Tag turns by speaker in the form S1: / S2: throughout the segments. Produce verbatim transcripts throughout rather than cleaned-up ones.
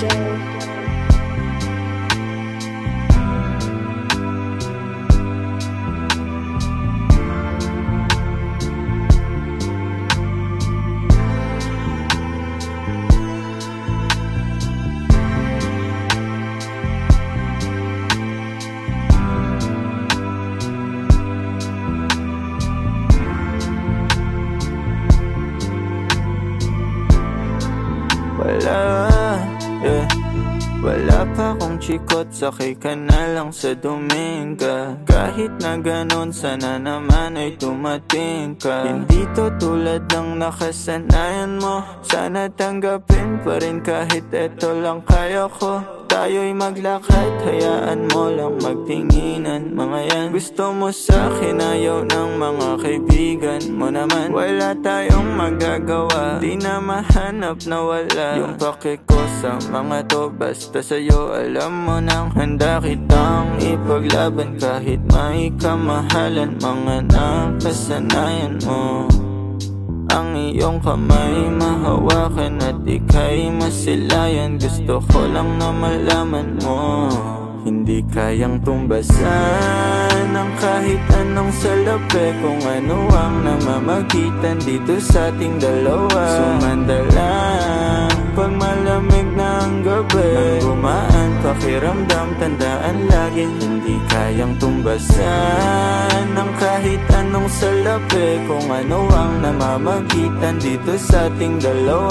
S1: Wala, yeah. Wala pa akong chikot, sakay ka na lang sa Dominga. Kahit na ganon, sana naman ay tumating ka. Hindi to tulad ng nakasanayan mo, sana tanggapin pa rin kahit eto lang kaya ko. Tayo'y maglakad, hayaan mo lang magtinginan. Mga yan, gusto mo sa'kin, ayaw ng mga kaibigan mo naman. Wala tayong magagawa, di na mahanap na wala yung pake ko sa mga to. Basta sa'yo alam mo nang handa kitang ipaglaban kahit may kamahalan. Mga nakasanayan mo, ang iyong kamay mahawakan at ika'y masilayan. Gusto ko lang na malaman mo, hindi kayang tumbasan ng kahit anong salapi. Kung ano ang namamagitan dito sa ating dalawa. Sumandalang pag malamig na ang gabi, nang gumaan pakiramdam, tandaan lagi hindi kayang tumbasan ng kahit anong salapi. Kung ano ang namamagitan dito sa ating dalawa.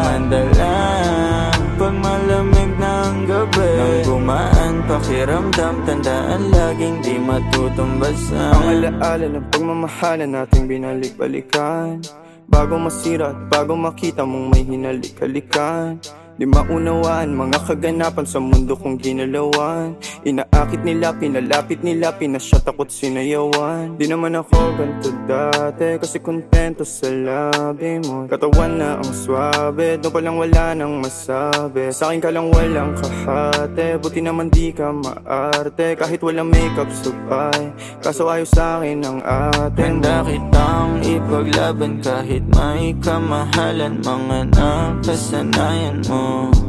S1: Sumandalang pag malamig na ang gabi, nang gumaan pakiramdam, tandaan laging di matutumbasan.
S2: Ang alaala ng pagmamahalan nating binalik-balikan, bago masira at bago makita mong may hinalik-halikan. Di maunawaan mga kaganapan sa mundo kong ginalawan. Inaakit nila, pinalapit nila, pinasyat ako't sinayawan. Di naman ako ganito dati, kasi kontento sa labi mo. Katawan na ang swabe, doon palang wala nang masabi. Sa'kin ka lang walang kahate, buti naman di ka maarte. Kahit walang makeup sabay, kaso ayaw sa'kin ang ate.
S1: Handa kitang ipaglaban kahit may kamahalan. Mga nakasanayan mo,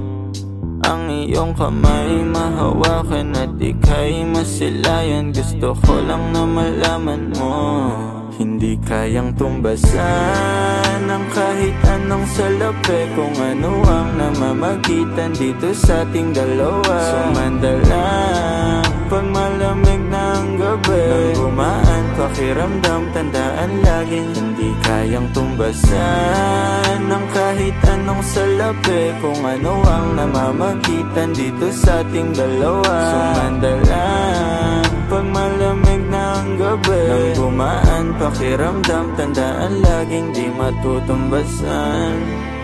S1: ang iyong kamay mahawakan at ika'y masilayan. Gusto ko lang na malaman mo, hindi kayang tumbasan ng kahit anong salapi. Kung ano ang namamagitan dito sa ating dalawa. Sumandalang pag malamig na ang gabi, nang gumaan pakiramdam, tandaan laging hindi kayang tumbasan ng kahit anong salapi. Kung ano ang namamagitan dito sa ating dalawa. Sumandalang pag malamig na ang gabi, nang gumaan pakiramdam, tandaan laging di matutumbasan.